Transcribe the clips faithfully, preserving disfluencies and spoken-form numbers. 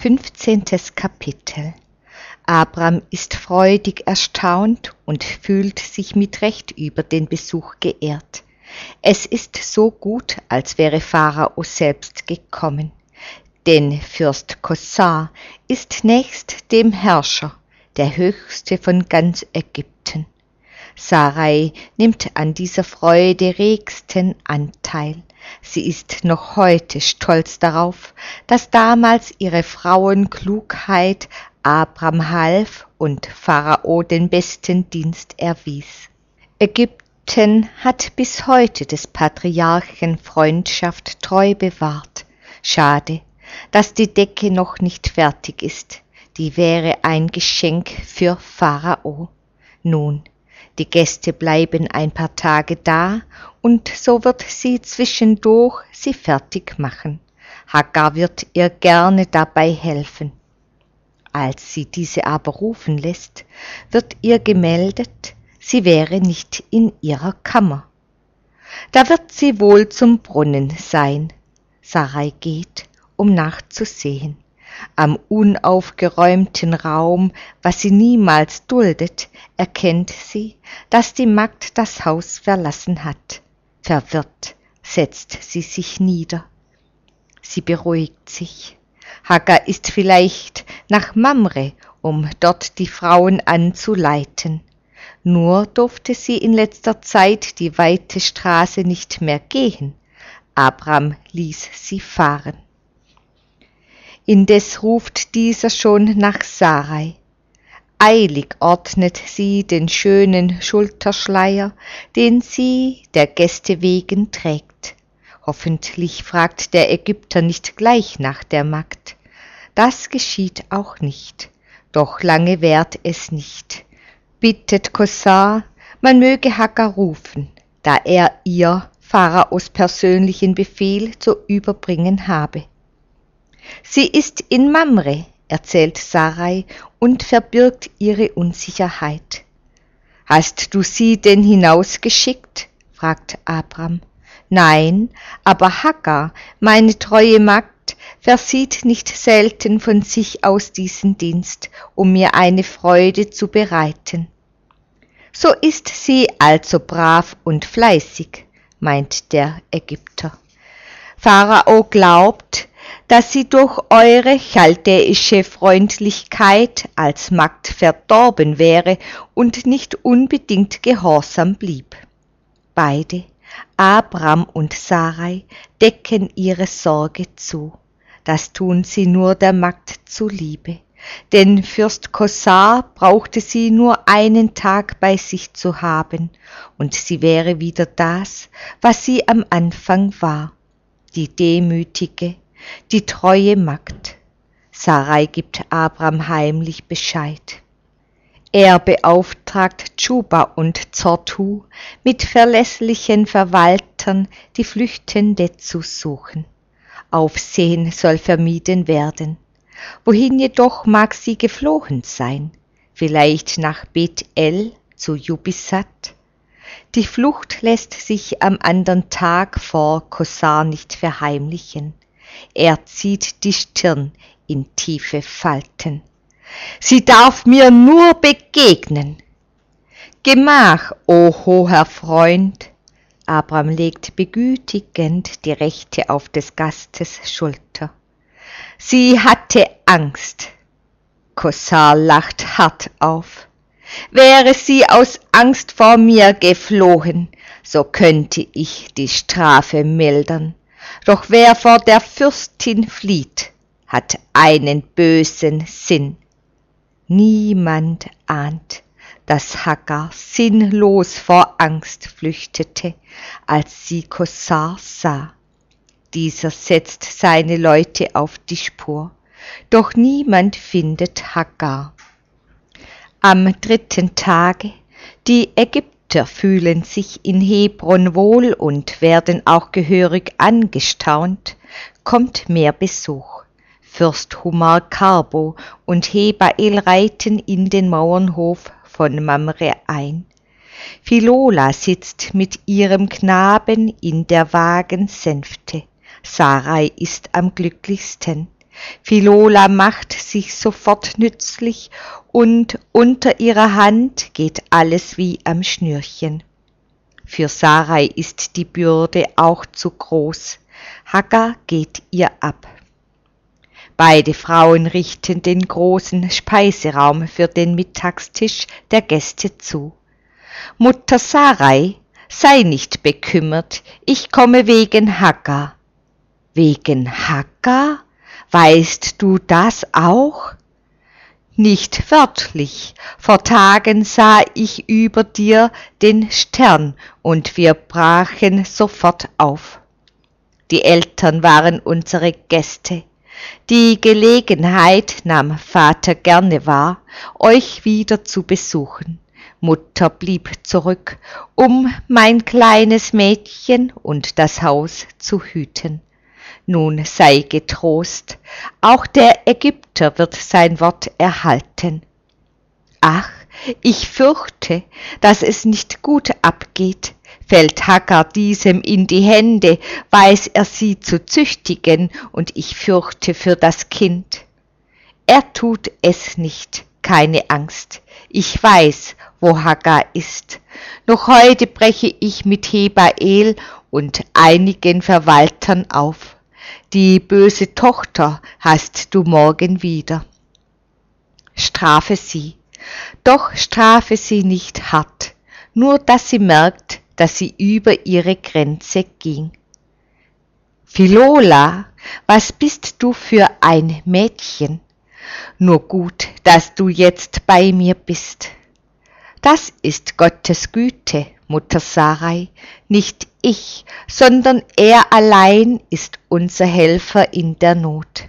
Fünfzehntes Kapitel. Abram ist freudig erstaunt und fühlt sich mit Recht über den Besuch geehrt. Es ist so gut, als wäre Pharao selbst gekommen. Denn Fürst Kosar ist nächst dem Herrscher, der höchste von ganz Ägypten. Sarai nimmt an dieser Freude regsten Anteil. Sie ist noch heute stolz darauf, dass damals ihre Frauenklugheit Abram half und Pharao den besten Dienst erwies. Ägypten hat bis heute des Patriarchen Freundschaft treu bewahrt. Schade, dass die Decke noch nicht fertig ist. Die wäre ein Geschenk für Pharao. Nun, die Gäste bleiben ein paar Tage da, und so wird sie zwischendurch sie fertig machen. Hagar wird ihr gerne dabei helfen. Als sie diese aber rufen lässt, wird ihr gemeldet, sie wäre nicht in ihrer Kammer. Da wird sie wohl zum Brunnen sein. Sarai geht, um nachzusehen. Am unaufgeräumten Raum, was sie niemals duldet, erkennt sie, dass die Magd das Haus verlassen hat. Verwirrt setzt sie sich nieder. Sie beruhigt sich. Hagar ist vielleicht nach Mamre, um dort die Frauen anzuleiten. Nur durfte sie in letzter Zeit die weite Straße nicht mehr gehen. Abram ließ sie fahren. Indes ruft dieser schon nach Sarai. Eilig ordnet sie den schönen Schulterschleier, den sie der Gäste wegen trägt. Hoffentlich fragt der Ägypter nicht gleich nach der Magd. Das geschieht auch nicht, doch lange währt es nicht. Bittet Kosar, man möge Hagar rufen, da er ihr Pharaos persönlichen Befehl zu überbringen habe. Sie ist in Mamre, erzählt Sarai und verbirgt ihre Unsicherheit. Hast du sie denn hinausgeschickt? Fragt Abram. Nein, aber Hagar, meine treue Magd, versieht nicht selten von sich aus diesen Dienst, um mir eine Freude zu bereiten. So ist sie also brav und fleißig, meint der Ägypter. Pharao glaubt, dass sie durch eure chaldäische Freundlichkeit als Magd verdorben wäre und nicht unbedingt gehorsam blieb. Beide, Abram und Sarai, decken ihre Sorge zu. Das tun sie nur der Magd zuliebe, denn Fürst Kosar brauchte sie nur einen Tag bei sich zu haben, und sie wäre wieder das, was sie am Anfang war, die demütige, die treue Magd. Sarai gibt Abram heimlich Bescheid. Er beauftragt Tschuba und Zortu mit verlässlichen Verwaltern, die Flüchtende zu suchen. Aufsehen soll vermieden werden. Wohin jedoch mag sie geflohen sein? Vielleicht nach Bet-El zu Jubisat? Die Flucht lässt sich am andern Tag vor Kosar nicht verheimlichen. Er zieht die Stirn in tiefe Falten. Sie darf mir nur begegnen. Gemach, o hoher Freund. Abram legt begütigend die Rechte auf des Gastes Schulter. Sie hatte Angst. Kosar lacht hart auf. Wäre sie aus Angst vor mir geflohen, so könnte ich die Strafe mildern. Doch wer vor der Fürstin flieht, hat einen bösen Sinn. Niemand ahnt, dass Hagar sinnlos vor Angst flüchtete, als sie Kosar sah. Dieser setzt seine Leute auf die Spur, doch niemand findet Hagar. Am dritten Tage, die Ägypter fühlen sich in Hebron wohl und werden auch gehörig angestaunt, kommt mehr Besuch. Fürst Humar Karbo und Hebael reiten in den Mauernhof von Mamre ein. Philola sitzt mit ihrem Knaben in der Wagensänfte. Sarai ist am glücklichsten. Philola macht sich sofort nützlich und unter ihrer Hand geht alles wie am Schnürchen. Für Sarai ist die Bürde auch zu groß. Hagar geht ihr ab. Beide Frauen richten den großen Speiseraum für den Mittagstisch der Gäste zu. Mutter Sarai, sei nicht bekümmert, ich komme wegen Hagar. Wegen Hagar? Weißt du das auch? Nicht wörtlich, vor Tagen sah ich über dir den Stern und wir brachen sofort auf. Die Eltern waren unsere Gäste. Die Gelegenheit nahm Vater gerne wahr, euch wieder zu besuchen. Mutter blieb zurück, um mein kleines Mädchen und das Haus zu hüten. Nun sei getrost, auch der Ägypter wird sein Wort erhalten. Ach, ich fürchte, dass es nicht gut abgeht. Fällt Hagar diesem in die Hände, weiß er sie zu züchtigen, und ich fürchte für das Kind. Er tut es nicht, keine Angst. Ich weiß, wo Hagar ist. Noch heute breche ich mit Hebael und einigen Verwaltern auf. Die böse Tochter hast du morgen wieder. Strafe sie, doch strafe sie nicht hart, nur dass sie merkt, dass sie über ihre Grenze ging. Philola, was bist du für ein Mädchen? Nur gut, dass du jetzt bei mir bist. Das ist Gottes Güte, Mutter Sarai, nicht ich, sondern er allein ist unser Helfer in der Not.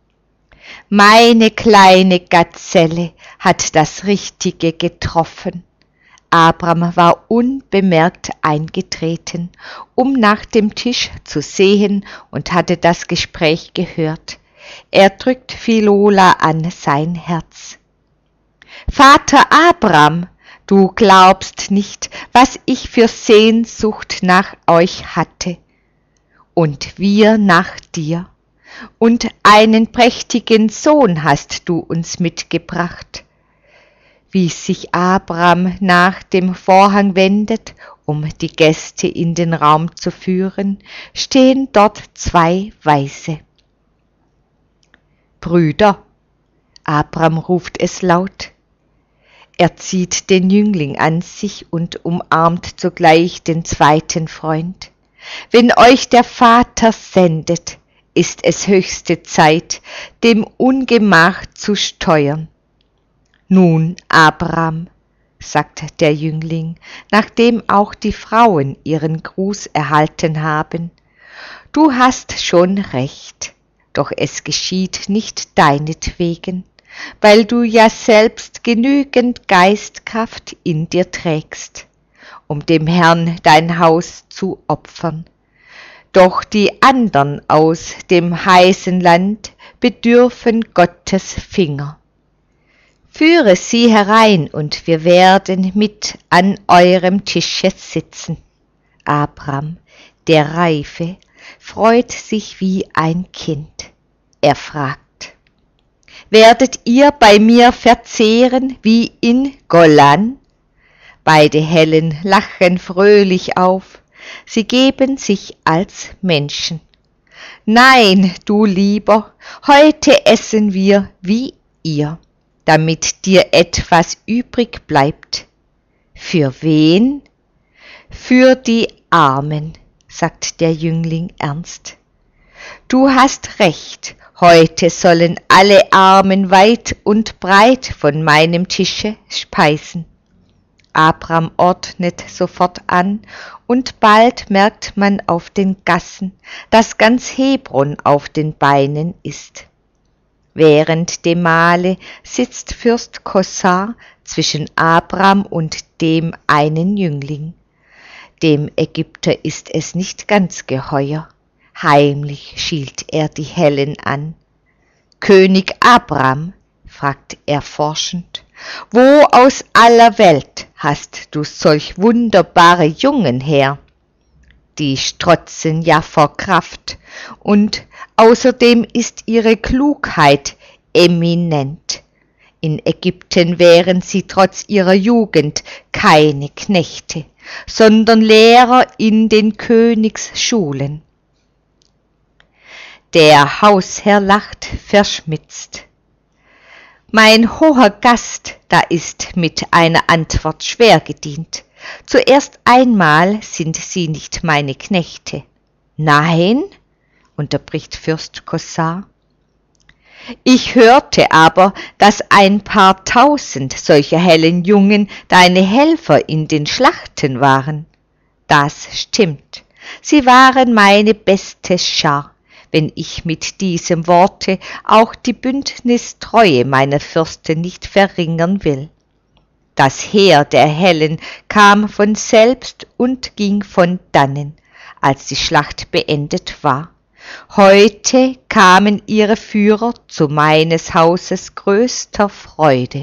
Meine kleine Gazelle hat das Richtige getroffen. Abram war unbemerkt eingetreten, um nach dem Tisch zu sehen, und hatte das Gespräch gehört. Er drückt Philola an sein Herz. Vater Abram, du glaubst nicht, was ich für Sehnsucht nach euch hatte, und wir nach dir, und einen prächtigen Sohn hast du uns mitgebracht. Wie sich Abram nach dem Vorhang wendet, um die Gäste in den Raum zu führen, stehen dort zwei Weise. Brüder, Abram ruft es laut. Er zieht den Jüngling an sich und umarmt zugleich den zweiten Freund. Wenn euch der Vater sendet, ist es höchste Zeit, dem Ungemach zu steuern. Nun, Abram, sagt der Jüngling, nachdem auch die Frauen ihren Gruß erhalten haben, du hast schon recht, doch es geschieht nicht deinetwegen, weil du ja selbst genügend Geistkraft in dir trägst, um dem Herrn dein Haus zu opfern. Doch die andern aus dem heißen Land bedürfen Gottes Finger. Führe sie herein, und wir werden mit an eurem Tische sitzen. Abram, der Reife, freut sich wie ein Kind. Er fragt, werdet ihr bei mir verzehren wie in Golan? Beide Hellen lachen fröhlich auf, sie geben sich als Menschen. Nein, du Lieber, heute essen wir wie ihr, damit dir etwas übrig bleibt. Für wen? Für die Armen, sagt der Jüngling ernst. Du hast recht, heute sollen alle Armen weit und breit von meinem Tische speisen. Abram ordnet sofort an, und bald merkt man auf den Gassen, dass ganz Hebron auf den Beinen ist. Während dem Mahle sitzt Fürst Kossar zwischen Abram und dem einen Jüngling. Dem Ägypter ist es nicht ganz geheuer. Heimlich schielt er die Hellen an. König Abram, fragt er forschend, wo aus aller Welt hast du solch wunderbare Jungen her? die strotzen ja vor Kraft, und außerdem ist ihre Klugheit eminent. In Ägypten wären sie trotz ihrer Jugend keine Knechte, sondern Lehrer in den Königsschulen. Der Hausherr lacht verschmitzt. Mein hoher Gast, da ist mit einer Antwort schwer gedient. Zuerst einmal sind sie nicht meine Knechte. Nein, unterbricht Fürst Kossar. Ich hörte aber, dass ein paar tausend solcher hellen Jungen deine Helfer in den Schlachten waren. Das stimmt. Sie waren meine beste Schar, wenn ich mit diesem Worte auch die Bündnistreue meiner Fürsten nicht verringern will. Das Heer der Hellen kam von selbst und ging von dannen, als die Schlacht beendet war. Heute kamen ihre Führer zu meines Hauses größter Freude.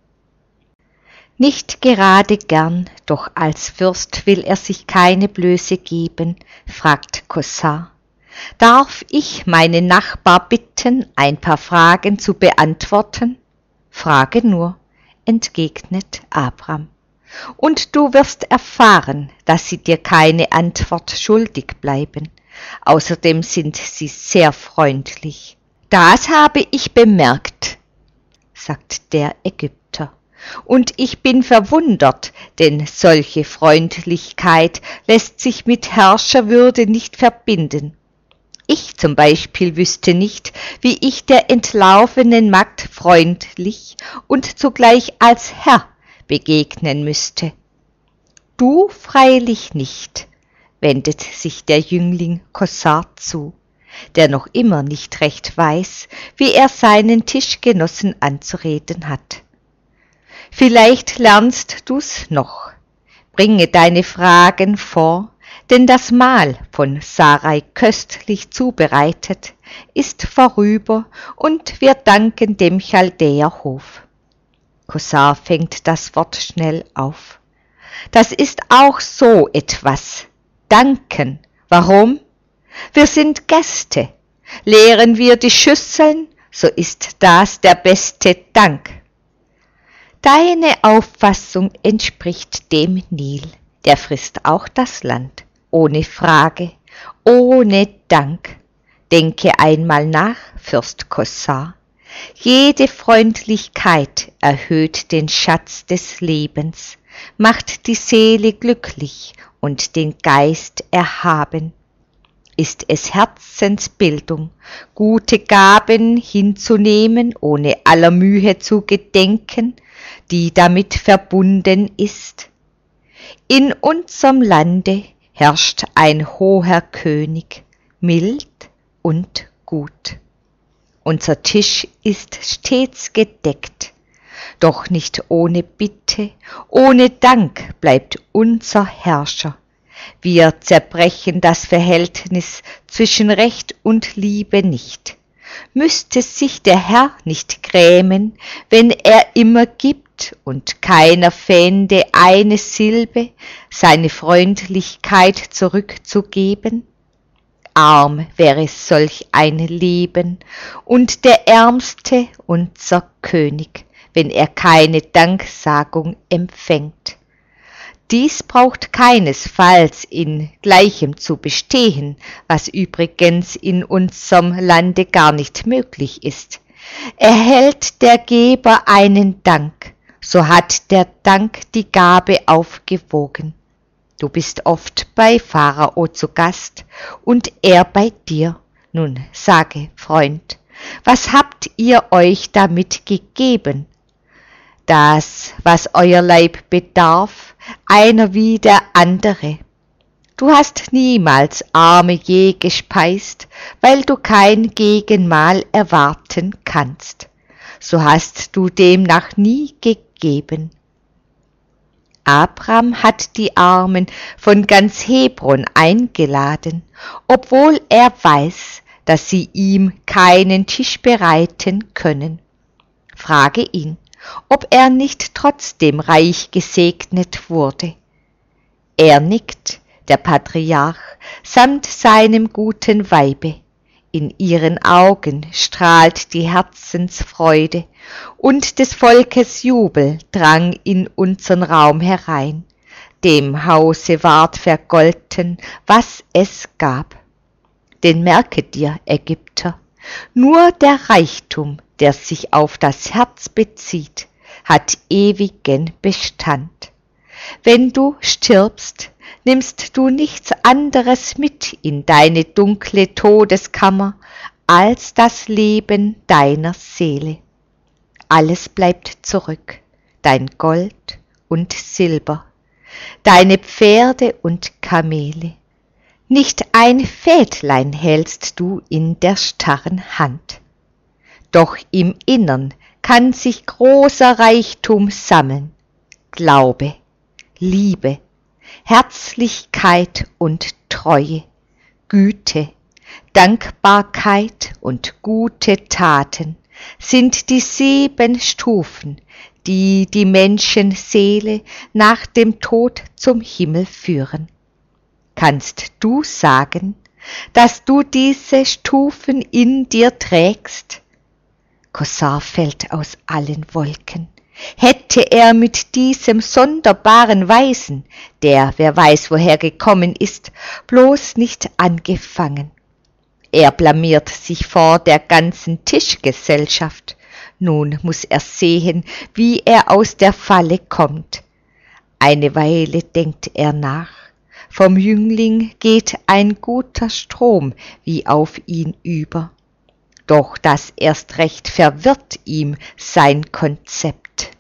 Nicht gerade gern, doch als Fürst will er sich keine Blöße geben, fragt Kossar. Darf ich meinen Nachbar bitten, ein paar Fragen zu beantworten? Frage nur, entgegnet Abram. Und du wirst erfahren, dass sie dir keine Antwort schuldig bleiben. Außerdem sind sie sehr freundlich. Das habe ich bemerkt, sagt der Ägypter. Und ich bin verwundert, denn solche Freundlichkeit lässt sich mit Herrscherwürde nicht verbinden. Ich zum Beispiel wüsste nicht, wie ich der entlaufenen Magd freundlich und zugleich als Herr begegnen müsste. Du freilich nicht, wendet sich der Jüngling Kossar zu, der noch immer nicht recht weiß, wie er seinen Tischgenossen anzureden hat. Vielleicht lernst du's noch. Bringe deine Fragen vor, denn das Mahl, von Sarai köstlich zubereitet, ist vorüber und wir danken dem Chaldäerhof. Kossar fängt das Wort schnell auf. Das ist auch so etwas. Danken. Warum? Wir sind Gäste. Leeren wir die Schüsseln, so ist das der beste Dank. Deine Auffassung entspricht dem Nil, der frisst auch das Land, ohne Frage, ohne Dank. Denke einmal nach, Fürst Kossar. Jede Freundlichkeit erhöht den Schatz des Lebens, macht die Seele glücklich und den Geist erhaben. Ist es Herzensbildung, gute Gaben hinzunehmen, ohne aller Mühe zu gedenken, die damit verbunden ist? In unserem Lande herrscht ein hoher König, mild und gut. Unser Tisch ist stets gedeckt, doch nicht ohne Bitte, ohne Dank bleibt unser Herrscher. Wir zerbrechen das Verhältnis zwischen Recht und Liebe nicht. Müsste sich der Herr nicht grämen, wenn er immer gibt und keiner fände eine Silbe, seine Freundlichkeit zurückzugeben? Arm wäre solch ein Leben und der Ärmste unser König, wenn er keine Danksagung empfängt. Dies braucht keinesfalls in Gleichem zu bestehen, was übrigens in unserem Lande gar nicht möglich ist. Erhält der Geber einen Dank, so hat der Dank die Gabe aufgewogen. Du bist oft bei Pharao zu Gast und er bei dir. Nun sage, Freund, was habt ihr euch damit gegeben? Das, was euer Leib bedarf, einer wie der andere. Du hast niemals Arme je gespeist, weil du kein Gegenmahl erwarten kannst. So hast du demnach nie gegeben. Abram hat die Armen von ganz Hebron eingeladen, obwohl er weiß, dass sie ihm keinen Tisch bereiten können. Frage ihn, ob er nicht trotzdem reich gesegnet wurde. Er nickt, der Patriarch, samt seinem guten Weibe. In ihren Augen strahlt die Herzensfreude, und des Volkes Jubel drang in unsern Raum herein. Dem Hause ward vergolten, was es gab. Denn merke dir, Ägypter, nur der Reichtum, der sich auf das Herz bezieht, hat ewigen Bestand. Wenn du stirbst, nimmst du nichts anderes mit in deine dunkle Todeskammer als das Leben deiner Seele. Alles bleibt zurück, dein Gold und Silber, deine Pferde und Kamele. Nicht ein Fädlein hältst du in der starren Hand. Doch im Innern kann sich großer Reichtum sammeln. Glaube, Liebe, Herzlichkeit und Treue, Güte, Dankbarkeit und gute Taten sind die sieben Stufen, die die Menschenseele nach dem Tod zum Himmel führen. Kannst du sagen, dass du diese Stufen in dir trägst? Kossar fällt aus allen Wolken. Hätte er mit diesem sonderbaren Weisen, der wer weiß woher gekommen ist, bloß nicht angefangen. Er blamiert sich vor der ganzen Tischgesellschaft. Nun muß er sehen, wie er aus der Falle kommt. Eine Weile denkt er nach. Vom Jüngling geht ein guter Strom wie auf ihn über. Doch das erst recht verwirrt ihm sein Konzept.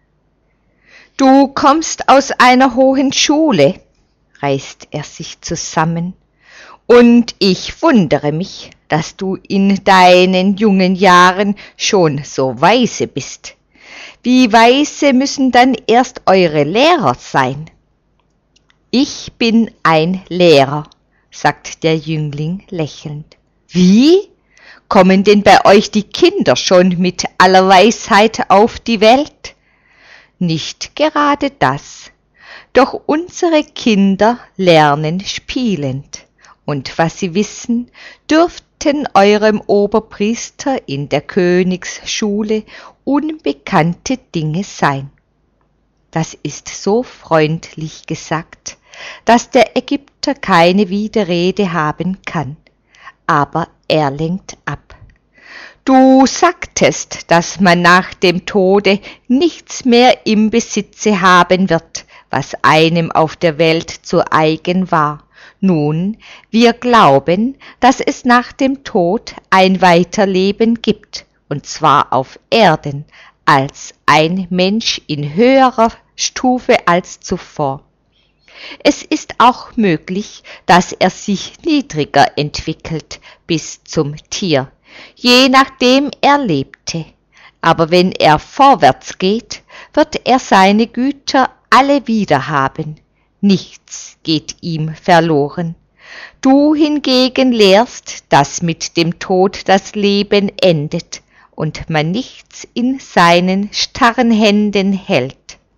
»Du kommst aus einer hohen Schule«, reißt er sich zusammen, »und ich wundere mich, dass du in deinen jungen Jahren schon so weise bist. Wie weise müssen dann erst eure Lehrer sein?« »Ich bin ein Lehrer«, sagt der Jüngling lächelnd. »Wie? Kommen denn bei euch die Kinder schon mit aller Weisheit auf die Welt?« »Nicht gerade das, doch unsere Kinder lernen spielend, und was sie wissen, dürften eurem Oberpriester in der Königsschule unbekannte Dinge sein.« Das ist so freundlich gesagt, dass der Ägypter keine Widerrede haben kann, aber er lenkt ab. »Du sagtest, dass man nach dem Tode nichts mehr im Besitze haben wird, was einem auf der Welt zu eigen war. Nun, wir glauben, dass es nach dem Tod ein Weiterleben gibt, und zwar auf Erden, als ein Mensch in höherer Stufe als zuvor. Es ist auch möglich, dass er sich niedriger entwickelt bis zum Tier, je nachdem er lebte. Aber wenn er vorwärts geht, wird er seine Güter alle wiederhaben. Nichts geht ihm verloren. Du hingegen lehrst, dass mit dem Tod das Leben endet und man nichts in seinen starren Händen hält.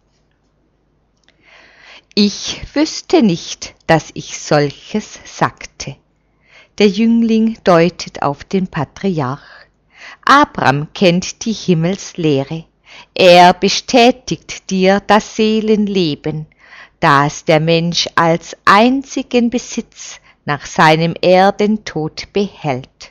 Ich wüsste nicht, dass ich solches sagte. Der Jüngling deutet auf den Patriarch. Abraham kennt die Himmelslehre. Er bestätigt dir das Seelenleben, das der Mensch als einzigen Besitz nach seinem Erdentod behält.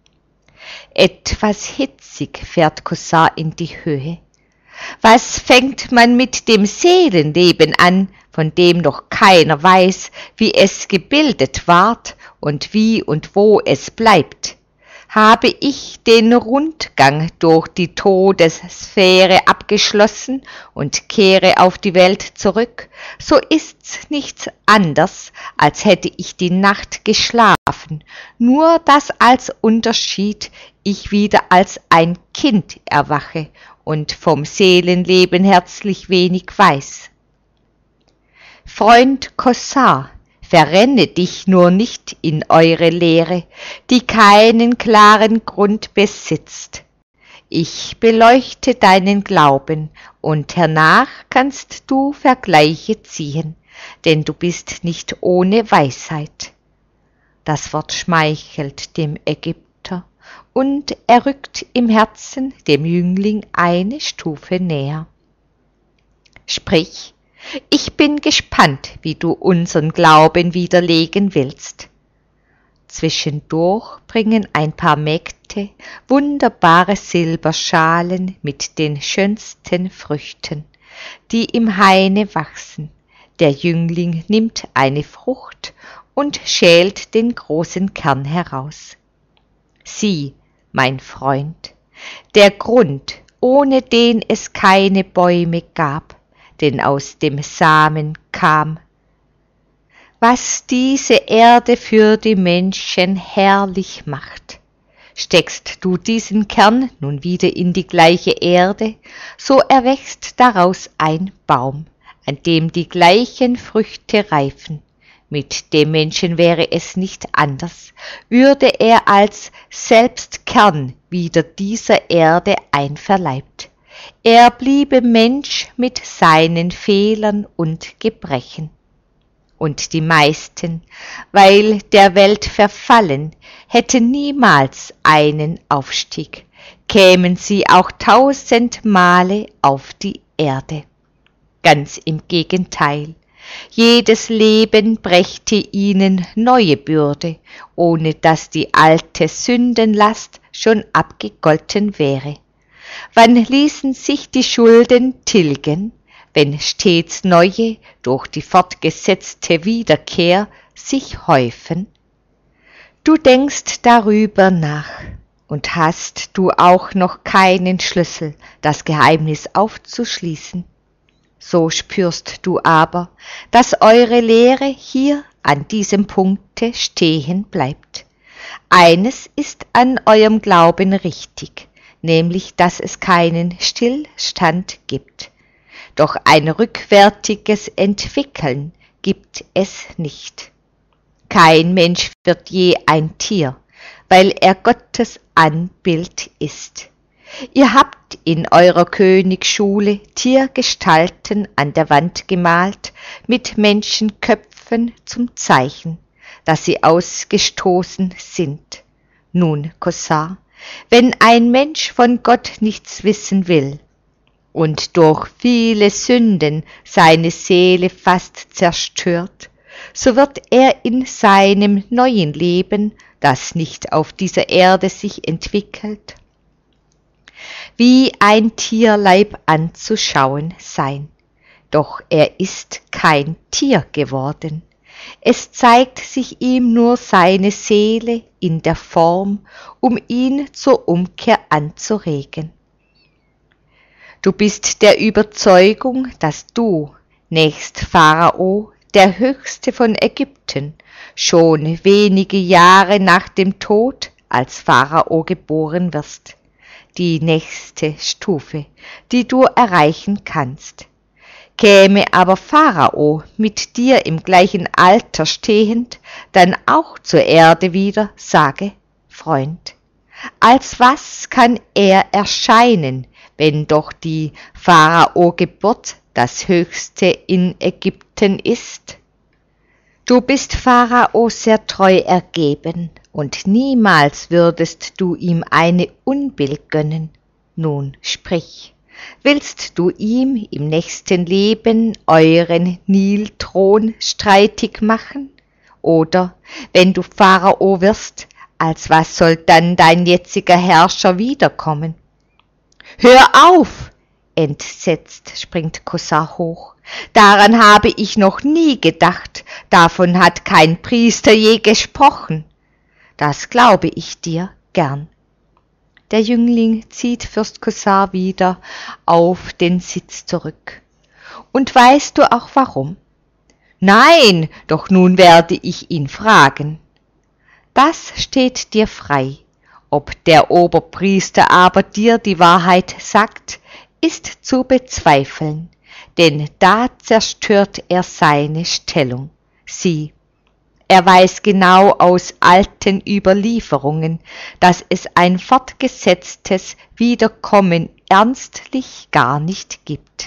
Etwas hitzig fährt Kossar in die Höhe. Was fängt man mit dem Seelenleben an, von dem noch keiner weiß, wie es gebildet ward und wie und wo es bleibt? Habe ich den Rundgang durch die Todessphäre abgeschlossen und kehre auf die Welt zurück, so ist's nichts anders, als hätte ich die Nacht geschlafen, nur dass als Unterschied ich wieder als ein Kind erwache und vom Seelenleben herzlich wenig weiß. Freund Kossar, verrenne dich nur nicht in eure Lehre, die keinen klaren Grund besitzt. Ich beleuchte deinen Glauben, und hernach kannst du Vergleiche ziehen, denn du bist nicht ohne Weisheit. Das Wort schmeichelt dem Ägypter, und er rückt im Herzen dem Jüngling eine Stufe näher. Sprich, ich bin gespannt, wie du unseren Glauben widerlegen willst. Zwischendurch bringen ein paar Mägde wunderbare Silberschalen mit den schönsten Früchten, die im Haine wachsen. Der Jüngling nimmt eine Frucht und schält den großen Kern heraus. Sieh, mein Freund, der Grund, ohne den es keine Bäume gab, denn aus dem Samen kam. Was diese Erde für die Menschen herrlich macht. Steckst du diesen Kern nun wieder in die gleiche Erde, so erwächst daraus ein Baum, an dem die gleichen Früchte reifen. Mit dem Menschen wäre es nicht anders, würde er als selbst Kern wieder dieser Erde einverleibt. Er bliebe Mensch mit seinen Fehlern und Gebrechen. Und die meisten, weil der Welt verfallen, hätten niemals einen Aufstieg, kämen sie auch tausend Male auf die Erde. Ganz im Gegenteil, jedes Leben brächte ihnen neue Bürde, ohne dass die alte Sündenlast schon abgegolten wäre. Wann ließen sich die Schulden tilgen, wenn stets neue durch die fortgesetzte Wiederkehr sich häufen? Du denkst darüber nach, und hast du auch noch keinen Schlüssel, das Geheimnis aufzuschließen. So spürst du aber, dass eure Lehre hier an diesem Punkte stehen bleibt. Eines ist an eurem Glauben richtig, nämlich dass es keinen Stillstand gibt. Doch ein rückwärtiges Entwickeln gibt es nicht. Kein Mensch wird je ein Tier, weil er Gottes Anbild ist. Ihr habt in eurer Königsschule Tiergestalten an der Wand gemalt, mit Menschenköpfen zum Zeichen, dass sie ausgestoßen sind. Nun, Kossar, wenn ein Mensch von Gott nichts wissen will und durch viele Sünden seine Seele fast zerstört, so wird er in seinem neuen Leben, das nicht auf dieser Erde sich entwickelt, wie ein Tierleib anzuschauen sein. Doch er ist kein Tier geworden. Es zeigt sich ihm nur seine Seele in der Form, um ihn zur Umkehr anzuregen. Du bist der Überzeugung, dass du, nächst Pharao, der Höchste von Ägypten, schon wenige Jahre nach dem Tod als Pharao geboren wirst. Die nächste Stufe, die du erreichen kannst. Käme aber Pharao mit dir im gleichen Alter stehend, dann auch zur Erde wieder, sage, Freund, als was kann er erscheinen, wenn doch die Pharao-Geburt das Höchste in Ägypten ist? Du bist Pharao sehr treu ergeben, und niemals würdest du ihm eine Unbill gönnen. Nun sprich, willst du ihm im nächsten Leben euren Nilthron streitig machen? Oder, wenn du Pharao wirst, als was soll dann dein jetziger Herrscher wiederkommen? Hör auf! Entsetzt springt Kossar hoch. Daran habe ich noch nie gedacht, davon hat kein Priester je gesprochen. Das glaube ich dir gern. Der Jüngling zieht Fürst Kossar wieder auf den Sitz zurück. Und weißt du auch warum? Nein, doch nun werde ich ihn fragen. Das steht dir frei. Ob der Oberpriester aber dir die Wahrheit sagt, ist zu bezweifeln, denn da zerstört er seine Stellung. Sieh, er weiß genau aus alten Überlieferungen, dass es ein fortgesetztes Wiederkommen ernstlich gar nicht gibt.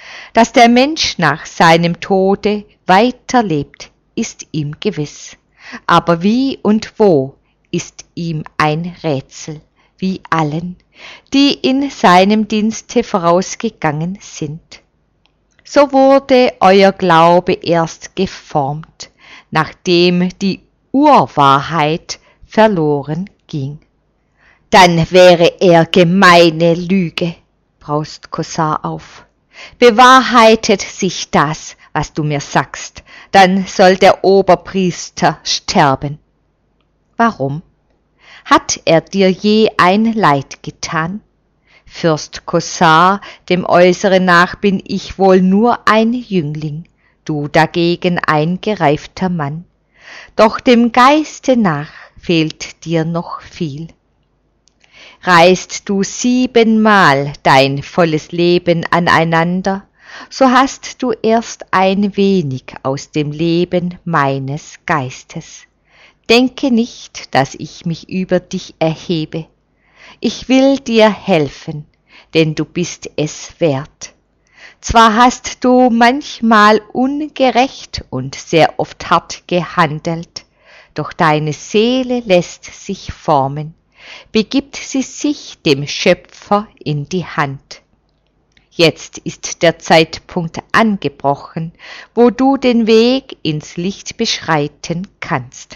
Dass der Mensch nach seinem Tode weiterlebt, ist ihm gewiss. Aber wie und wo ist ihm ein Rätsel, wie allen, die in seinem Dienste vorausgegangen sind. So wurde euer Glaube erst geformt, nachdem die Urwahrheit verloren ging. Dann wäre er gemeine Lüge, braust Kossar auf. Bewahrheitet sich das, was du mir sagst, dann soll der Oberpriester sterben. Warum? Hat er dir je ein Leid getan? Fürst Kossar, dem Äußeren nach bin ich wohl nur ein Jüngling, du dagegen ein gereifter Mann. Doch dem Geiste nach fehlt dir noch viel. Reißt du siebenmal dein volles Leben aneinander, so hast du erst ein wenig aus dem Leben meines Geistes. Denke nicht, dass ich mich über dich erhebe. Ich will dir helfen, denn du bist es wert. Zwar hast du manchmal ungerecht und sehr oft hart gehandelt, doch deine Seele lässt sich formen, begibt sie sich dem Schöpfer in die Hand. Jetzt ist der Zeitpunkt angebrochen, wo du den Weg ins Licht beschreiten kannst.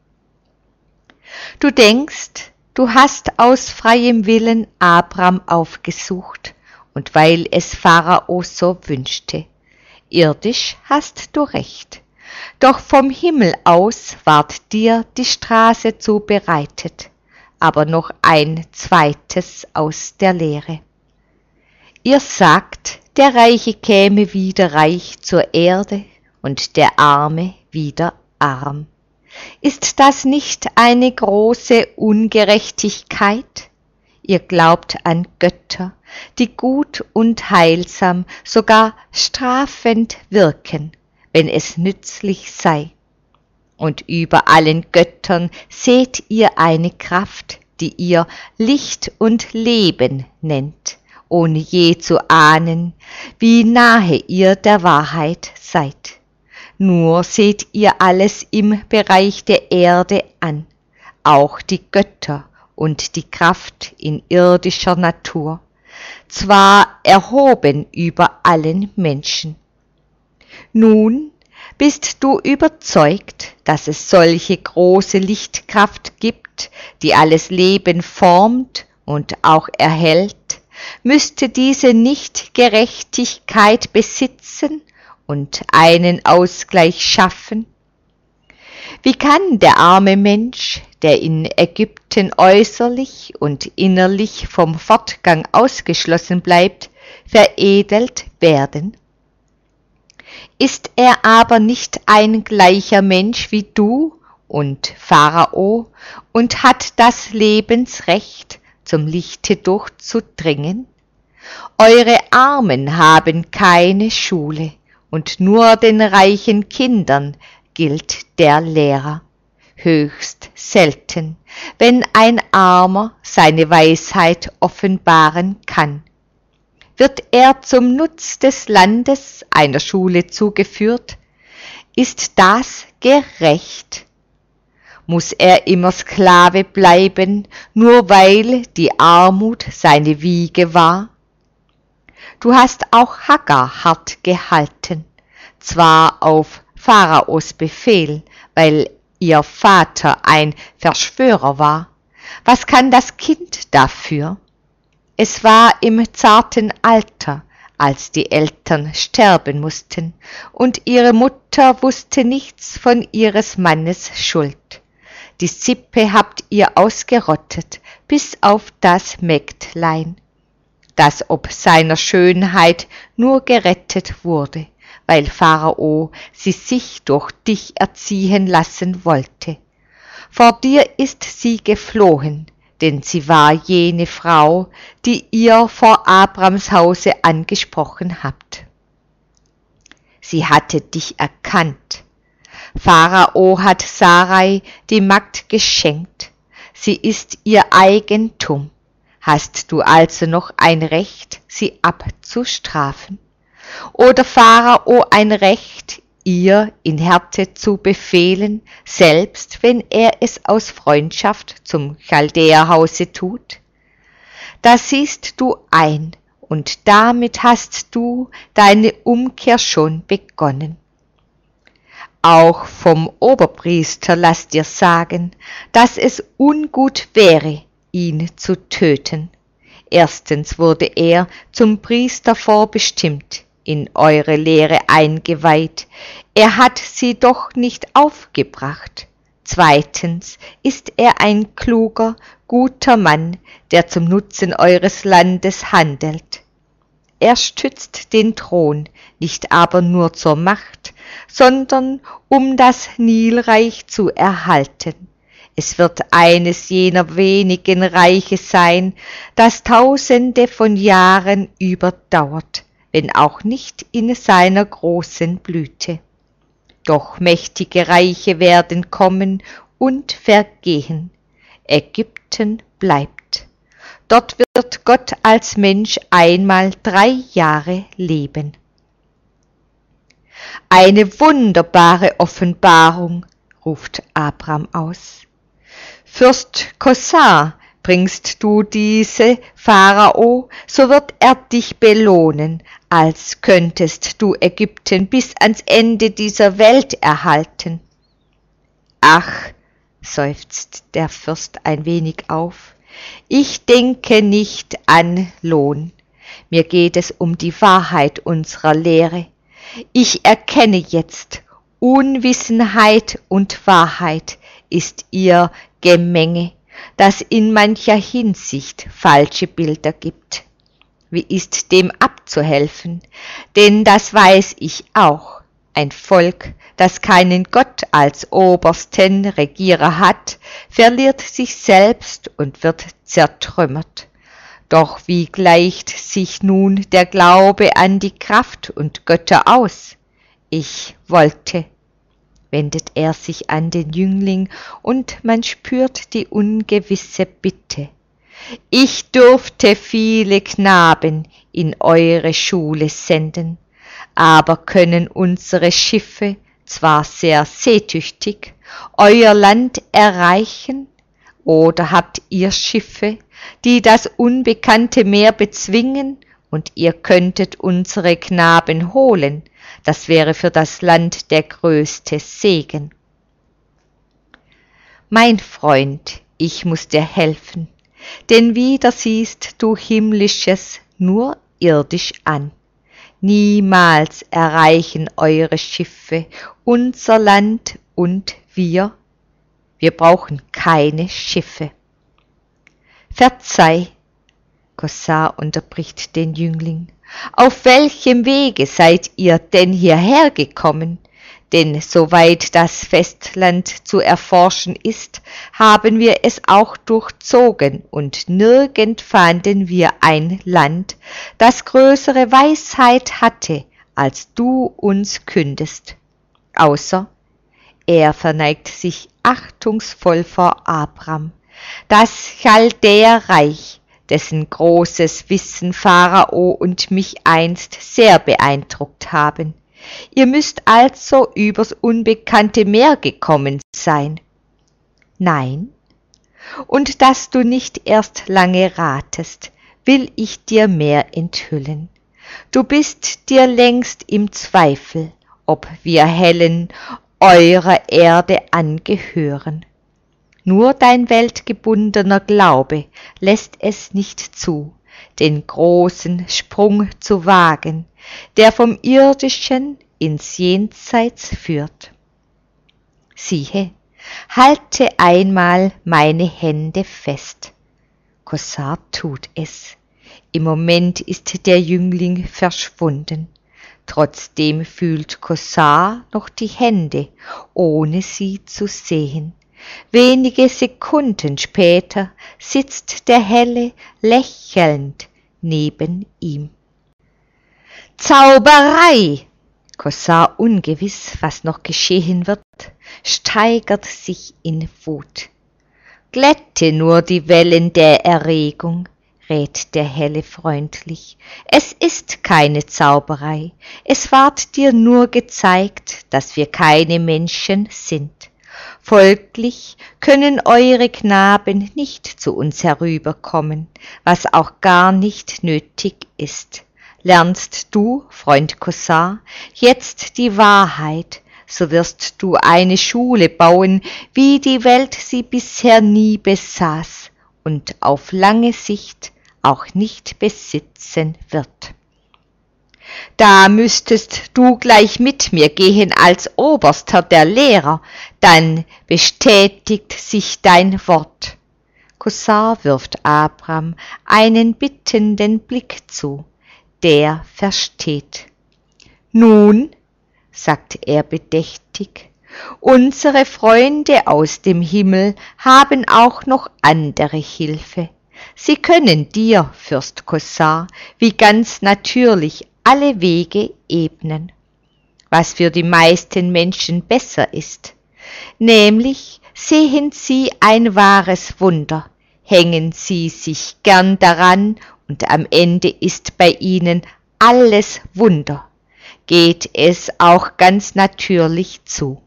Du denkst, du hast aus freiem Willen Abram aufgesucht, und weil es Pharao so wünschte. Irdisch hast du recht, doch vom Himmel aus ward dir die Straße zubereitet, aber noch ein zweites aus der Leere. Ihr sagt, der Reiche käme wieder reich zur Erde und der Arme wieder arm. Ist das nicht eine große Ungerechtigkeit? Ihr glaubt an Götter, die gut und heilsam, sogar strafend wirken, wenn es nützlich sei. Und über allen Göttern seht ihr eine Kraft, die ihr Licht und Leben nennt, ohne je zu ahnen, wie nahe ihr der Wahrheit seid. Nur seht ihr alles im Bereich der Erde an, auch die Götter und die Kraft in irdischer Natur, zwar erhoben über allen Menschen. Nun bist du überzeugt, dass es solche große Lichtkraft gibt, die alles Leben formt und auch erhält, müsste diese nicht Gerechtigkeit besitzen und einen Ausgleich schaffen? Wie kann der arme Mensch, der in Ägypten äußerlich und innerlich vom Fortgang ausgeschlossen bleibt, veredelt werden? Ist er aber nicht ein gleicher Mensch wie du und Pharao und hat das Lebensrecht, zum Lichte durchzudringen? Eure Armen haben keine Schule, und nur den reichen Kindern gilt der Lehrer. Höchst selten, wenn ein Armer seine Weisheit offenbaren kann. Wird er zum Nutz des Landes einer Schule zugeführt, ist das gerecht? Muss er immer Sklave bleiben, nur weil die Armut seine Wiege war? Du hast auch Hagar hart gehalten, zwar auf Pharaos Befehl, weil ihr Vater ein Verschwörer war. Was kann das Kind dafür? Es war im zarten Alter, als die Eltern sterben mussten, und ihre Mutter wusste nichts von ihres Mannes Schuld. Die Sippe habt ihr ausgerottet, bis auf das Mägdlein, das ob seiner Schönheit nur gerettet wurde, weil Pharao sie sich durch dich erziehen lassen wollte. Vor dir ist sie geflohen, denn sie war jene Frau, die ihr vor Abrams Hause angesprochen habt. Sie hatte dich erkannt. Pharao hat Sarai die Magd geschenkt. Sie ist ihr Eigentum. Hast du also noch ein Recht, sie abzustrafen? Oder Pharao ein Recht, ihr in Härte zu befehlen, selbst wenn er es aus Freundschaft zum Chaldäerhause tut? Das siehst du ein, und damit hast du deine Umkehr schon begonnen. Auch vom Oberpriester lass dir sagen, dass es ungut wäre, ihn zu töten. Erstens wurde er zum Priester vorbestimmt, in eure Lehre eingeweiht, er hat sie doch nicht aufgebracht. Zweitens ist er ein kluger, guter Mann, der zum Nutzen eures Landes handelt. Er stützt den Thron, nicht aber nur zur Macht, sondern um das Nilreich zu erhalten. Es wird eines jener wenigen Reiche sein, das tausende von Jahren überdauert, wenn auch nicht in seiner großen Blüte. Doch mächtige Reiche werden kommen und vergehen. Ägypten bleibt. Dort wird Gott als Mensch einmal drei Jahre leben. Eine wunderbare Offenbarung, ruft Abram aus. Fürst Kossar, bringst du diese Pharao, so wird er dich belohnen, als könntest du Ägypten bis ans Ende dieser Welt erhalten. Ach, seufzt der Fürst ein wenig auf, ich denke nicht an Lohn. Mir geht es um die Wahrheit unserer Lehre. Ich erkenne jetzt, Unwissenheit und Wahrheit ist ihr Gemenge, das in mancher Hinsicht falsche Bilder gibt. Wie ist dem abzuhelfen? Denn das weiß ich auch. Ein Volk, das keinen Gott als obersten Regierer hat, verliert sich selbst und wird zertrümmert. Doch wie gleicht sich nun der Glaube an die Kraft und Götter aus? Ich wollte, wendet er sich an den Jüngling, und man spürt die ungewisse Bitte. Ich dürfte viele Knaben in eure Schule senden, aber können unsere Schiffe, zwar sehr seetüchtig, euer Land erreichen? Oder habt ihr Schiffe, die das unbekannte Meer bezwingen, und ihr könntet unsere Knaben holen? Das wäre für das Land der größte Segen. Mein Freund, ich muß dir helfen, denn wieder siehst du Himmlisches nur irdisch an. Niemals erreichen eure Schiffe unser Land und wir. Wir brauchen keine Schiffe. Verzeih, Kossar unterbricht den Jüngling, auf welchem Wege seid ihr denn hierher gekommen? Denn soweit das Festland zu erforschen ist, haben wir es auch durchzogen, und nirgend fanden wir ein Land, das größere Weisheit hatte, als du uns kündest. Außer, er verneigt sich achtungsvoll vor Abram, das Chaldäerreich, dessen großes Wissen Pharao und mich einst sehr beeindruckt haben. Ihr müsst also übers unbekannte Meer gekommen sein. Nein, und dass du nicht erst lange ratest, will ich dir mehr enthüllen. Du bist dir längst im Zweifel, ob wir Hellen eurer Erde angehören. Nur dein weltgebundener Glaube lässt es nicht zu, den großen Sprung zu wagen, der vom Irdischen ins Jenseits führt. Siehe, halte einmal meine Hände fest. Kossar tut es. Im Moment ist der Jüngling verschwunden. Trotzdem fühlt Kossar noch die Hände, ohne sie zu sehen. Wenige Sekunden später sitzt der Helle lächelnd neben ihm. Zauberei! Kossar, ungewiss, was noch geschehen wird, steigert sich in Wut. Glätte nur die Wellen der Erregung, rät der Helle freundlich, es ist keine Zauberei, es ward dir nur gezeigt, dass wir keine Menschen sind. Folglich können eure Knaben nicht zu uns herüberkommen, was auch gar nicht nötig ist. Lernst du, Freund Kossar, jetzt die Wahrheit, so wirst du eine Schule bauen, wie die Welt sie bisher nie besaß und auf lange Sicht auch nicht besitzen wird. Da müsstest du gleich mit mir gehen als Oberster der Lehrer, dann bestätigt sich dein Wort. Kossar wirft Abram einen bittenden Blick zu, der versteht. Nun, sagt er bedächtig, unsere Freunde aus dem Himmel haben auch noch andere Hilfe. Sie können dir, Fürst Kossar, wie ganz natürlich alle Wege ebnen, was für die meisten Menschen besser ist. Nämlich sehen sie ein wahres Wunder, hängen sie sich gern daran und am Ende ist bei ihnen alles Wunder, geht es auch ganz natürlich zu.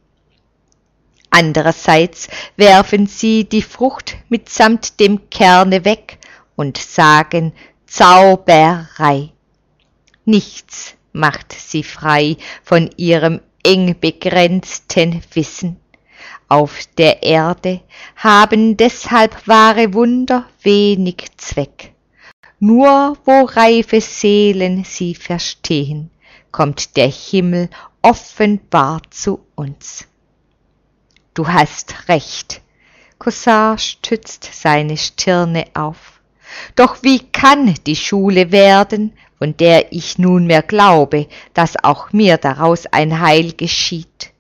Andererseits werfen sie die Frucht mitsamt dem Kerne weg und sagen Zauberei. Nichts macht sie frei von ihrem eng begrenzten Wissen. Auf der Erde haben deshalb wahre Wunder wenig Zweck. Nur wo reife Seelen sie verstehen, kommt der Himmel offenbar zu uns. Du hast recht, Kossar stützt seine Stirne auf. Doch wie kann die Schule werden, von der ich nunmehr glaube, dass auch mir daraus ein Heil geschieht?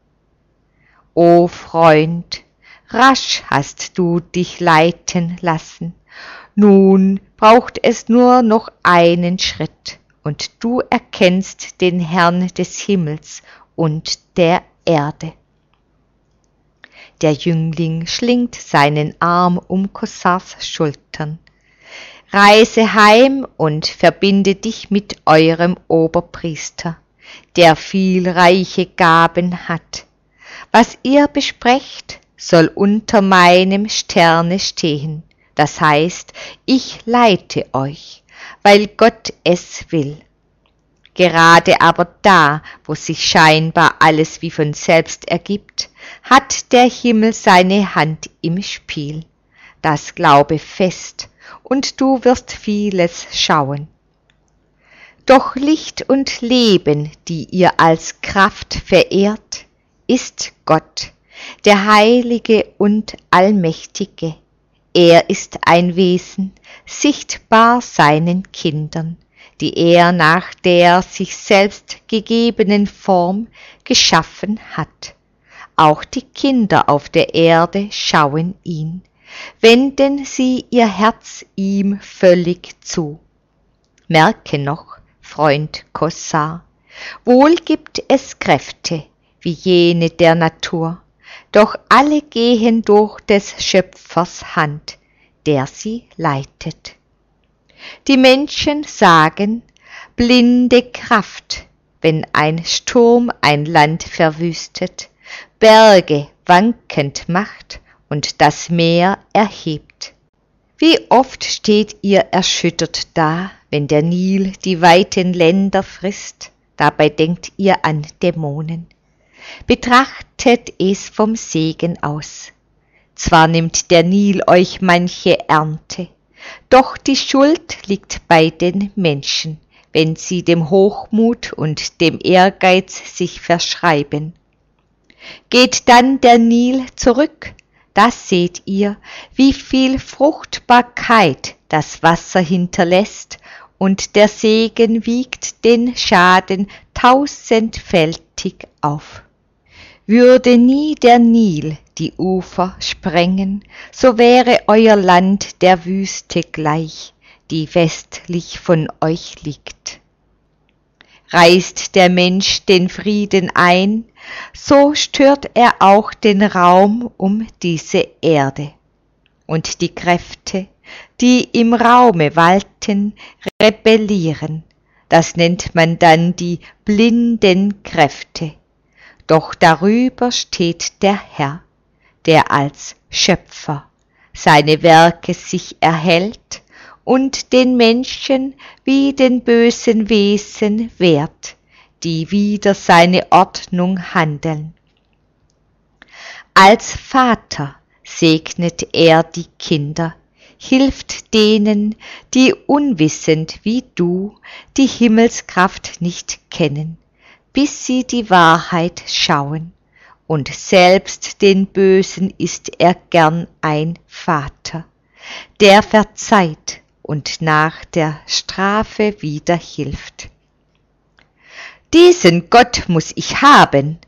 O Freund, rasch hast du dich leiten lassen, nun braucht es nur noch einen Schritt, und du erkennst den Herrn des Himmels und der Erde. Der Jüngling schlingt seinen Arm um Kossars Schultern. Reise heim und verbinde dich mit eurem Oberpriester, der viel reiche Gaben hat. Was ihr besprecht, soll unter meinem Sterne stehen. Das heißt, ich leite euch, weil Gott es will. Gerade aber da, wo sich scheinbar alles wie von selbst ergibt, hat der Himmel seine Hand im Spiel. Das glaube fest, und du wirst vieles schauen. Doch Licht und Leben, die ihr als Kraft verehrt, ist Gott, der Heilige und Allmächtige. Er ist ein Wesen, sichtbar seinen Kindern, die er nach der sich selbst gegebenen Form geschaffen hat. Auch die Kinder auf der Erde schauen ihn, wenden sie ihr Herz ihm völlig zu. Merke noch, Freund Kossar, wohl gibt es Kräfte, wie jene der Natur, doch alle gehen durch des Schöpfers Hand, der sie leitet. Die Menschen sagen, blinde Kraft, wenn ein Sturm ein Land verwüstet, Berge wankend macht und das Meer erhebt. Wie oft steht ihr erschüttert da, wenn der Nil die weiten Länder frisst, dabei denkt ihr an Dämonen. Betrachtet es vom Segen aus. Zwar nimmt der Nil euch manche Ernte, doch die Schuld liegt bei den Menschen, wenn sie dem Hochmut und dem Ehrgeiz sich verschreiben. Geht dann der Nil zurück, da seht ihr, wie viel Fruchtbarkeit das Wasser hinterlässt, und der Segen wiegt den Schaden tausendfältig auf. Würde nie der Nil die Ufer sprengen, so wäre euer Land der Wüste gleich, die westlich von euch liegt. Reißt der Mensch den Frieden ein, so stört er auch den Raum um diese Erde. Und die Kräfte, die im Raume walten, rebellieren. Das nennt man dann die blinden Kräfte. Doch darüber steht der Herr, der als Schöpfer seine Werke sich erhält und den Menschen wie den bösen Wesen wehrt, die wider seine Ordnung handeln. Als Vater segnet er die Kinder, hilft denen, die unwissend wie du die Himmelskraft nicht kennen, bis sie die Wahrheit schauen, und selbst den Bösen ist er gern ein Vater, der verzeiht und nach der Strafe wieder hilft. Diesen Gott muß ich haben.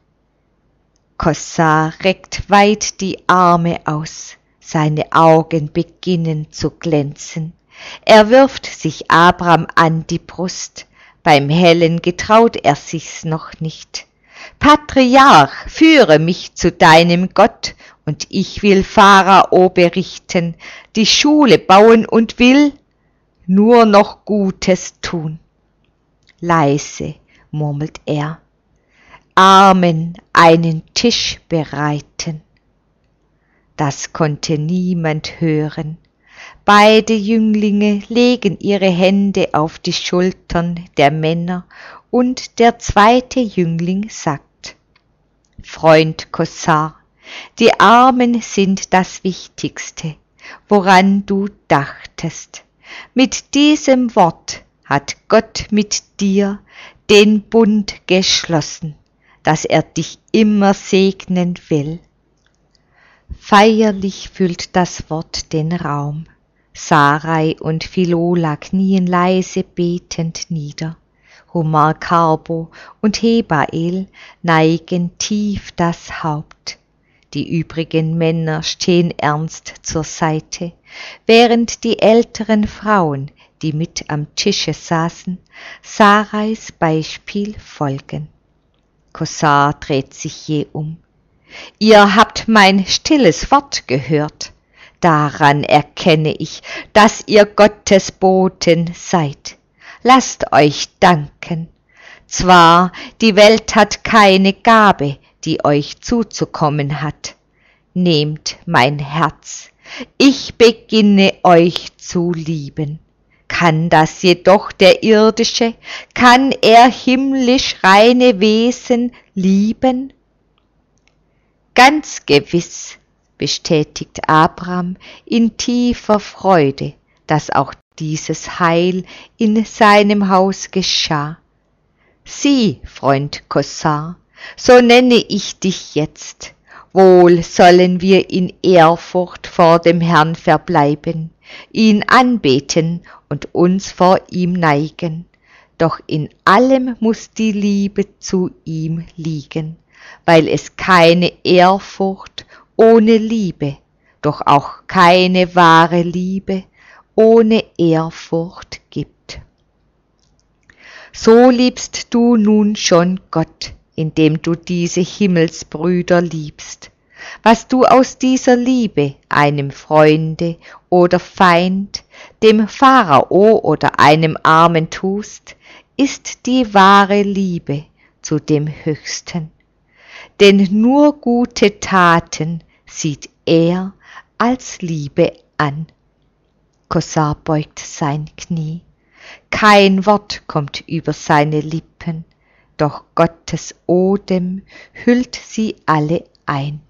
Kossar reckt weit die Arme aus, seine Augen beginnen zu glänzen. Er wirft sich Abram an die Brust, beim Hellen getraut er sich's noch nicht. Patriarch, führe mich zu deinem Gott, und ich will Pharao berichten, die Schule bauen und will nur noch Gutes tun. Leise murmelt er, Armen einen Tisch bereiten. Das konnte niemand hören. Beide Jünglinge legen ihre Hände auf die Schultern der Männer, und der zweite Jüngling sagt, Freund Kossar, die Armen sind das Wichtigste, woran du dachtest. Mit diesem Wort hat Gott mit dir den Bund geschlossen, dass er dich immer segnen will. Feierlich füllt das Wort den Raum. Sarai und Philola knien leise betend nieder. Humar Carbo und Hebael neigen tief das Haupt. Die übrigen Männer stehen ernst zur Seite, während die älteren Frauen, die mit am Tische saßen, Sarais Beispiel folgen. Kossar dreht sich je um. Ihr habt mein stilles Wort gehört. Daran erkenne ich, dass ihr Gottes Boten seid. Lasst euch danken. Zwar, die Welt hat keine Gabe, die euch zuzukommen hat. Nehmt mein Herz. Ich beginne euch zu lieben. Kann das jedoch der irdische, kann er himmlisch reine Wesen lieben? Ganz gewiss, bestätigt Abram in tiefer Freude, dass auch dieses Heil in seinem Haus geschah. Sieh, Freund Kossar, so nenne ich dich jetzt. Wohl sollen wir in Ehrfurcht vor dem Herrn verbleiben, ihn anbeten und uns vor ihm neigen. Doch in allem muß die Liebe zu ihm liegen, weil es keine Ehrfurcht ohne Liebe, doch auch keine wahre Liebe ohne Ehrfurcht gibt. So liebst du nun schon Gott, indem du diese Himmelsbrüder liebst. Was du aus dieser Liebe einem Freunde oder Feind, dem Pharao oder einem Armen tust, ist die wahre Liebe zu dem Höchsten. Denn nur gute Taten sieht er als Liebe an. Kossar beugt sein Knie. Kein Wort kommt über seine Lippen, doch Gottes Odem hüllt sie alle ein.